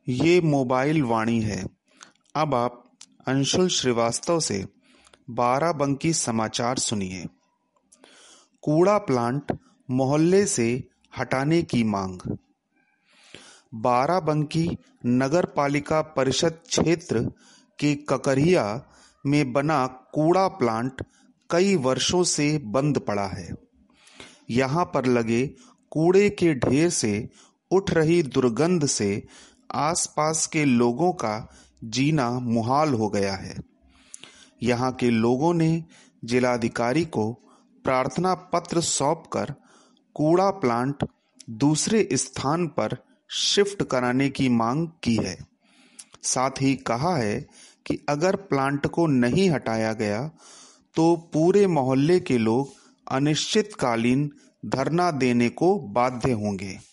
ये मोबाइल वाणी है। अब आप अंशुल श्रीवास्तव से बाराबंकी समाचार सुनिए। कूड़ा प्लांट मोहल्ले से हटाने की मांग। बाराबंकी नगर पालिका परिषद क्षेत्र के ककरिया में बना कूड़ा प्लांट कई वर्षों से बंद पड़ा है। यहाँ पर लगे कूड़े के ढेर से उठ रही दुर्गंध से आसपास के लोगों का जीना मुहाल हो गया है। यहाँ के लोगों ने जिलाधिकारी को प्रार्थना पत्र सौंपकर कूड़ा प्लांट दूसरे स्थान पर शिफ्ट कराने की मांग की है। साथ ही कहा है कि अगर प्लांट को नहीं हटाया गया तो पूरे मोहल्ले के लोग अनिश्चितकालीन धरना देने को बाध्य होंगे।